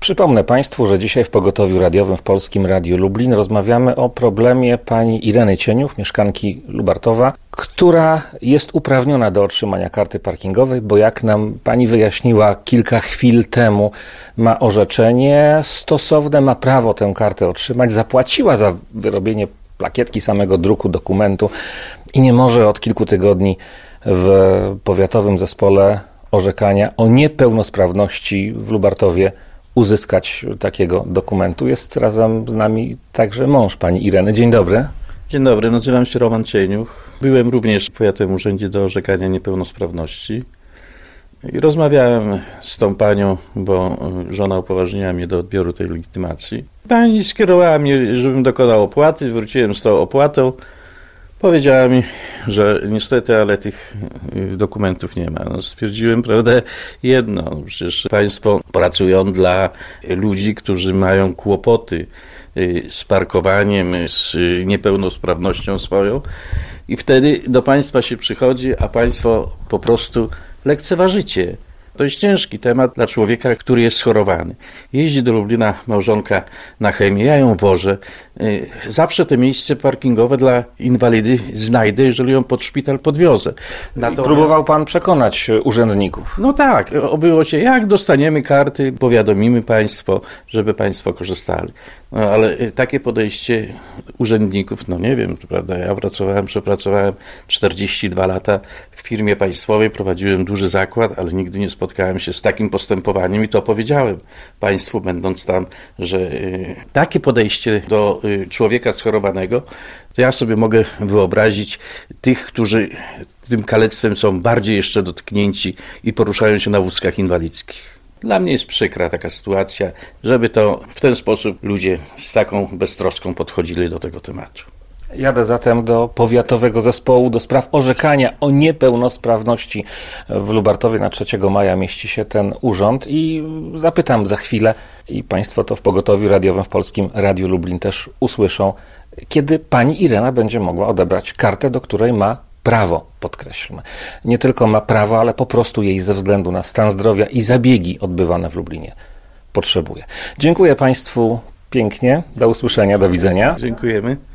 Przypomnę Państwu, że dzisiaj w Pogotowiu Radiowym w Polskim Radiu Lublin rozmawiamy o problemie pani Ireny Cieniów, mieszkanki Lubartowa, która jest uprawniona do otrzymania karty parkingowej, bo jak nam pani wyjaśniła kilka chwil temu, ma orzeczenie stosowne, ma prawo tę kartę otrzymać, zapłaciła za wyrobienie plakietki, samego druku dokumentu i nie może od kilku tygodni w powiatowym zespole orzekania o niepełnosprawności w Lubartowie uzyskać takiego dokumentu. Jest razem z nami także mąż pani Ireny. Dzień dobry. Dzień dobry, nazywam się Roman Cieniuch. Byłem również w Powiatowym Urzędzie do Orzekania Niepełnosprawności i rozmawiałem z tą panią, bo żona upoważniła mnie do odbioru tej legitymacji. Pani skierowała mnie, żebym dokonał opłaty, wróciłem z tą opłatą. Powiedziała mi, że niestety, ale tych dokumentów nie ma. No, stwierdziłem, prawda, jedno, przecież państwo pracują dla ludzi, którzy mają kłopoty z parkowaniem, z niepełnosprawnością swoją i wtedy do państwa się przychodzi, a państwo po prostu lekceważycie. To jest ciężki temat dla człowieka, który jest schorowany. Jeździ do Lublina małżonka na chemię, ja ją wożę. Zawsze te miejsce parkingowe dla inwalidy znajdę, jeżeli ją pod szpital podwiozę. Próbował pan przekonać urzędników? No tak, obyło się, jak dostaniemy karty, powiadomimy państwo, żeby państwo korzystali. No ale takie podejście urzędników, no nie wiem, prawda, ja przepracowałem 42 lata w firmie państwowej, prowadziłem duży zakład, ale nigdy nie spotkałem się z takim postępowaniem i to powiedziałem państwu, będąc tam, że takie podejście do człowieka schorowanego, to ja sobie mogę wyobrazić tych, którzy tym kalectwem są bardziej jeszcze dotknięci i poruszają się na wózkach inwalidzkich. Dla mnie jest przykra taka sytuacja, żeby to w ten sposób ludzie z taką beztroską podchodzili do tego tematu. Jadę zatem do Powiatowego Zespołu do spraw orzekania o niepełnosprawności w Lubartowie. Na 3 maja mieści się ten urząd i zapytam za chwilę, i Państwo to w Pogotowiu Radiowym w Polskim Radiu Lublin też usłyszą, kiedy pani Irena będzie mogła odebrać kartę, do której ma prawo, podkreślmy. Nie tylko ma prawo, ale po prostu jej ze względu na stan zdrowia i zabiegi odbywane w Lublinie potrzebuje. Dziękuję Państwu pięknie. Do usłyszenia, do widzenia. Dziękujemy.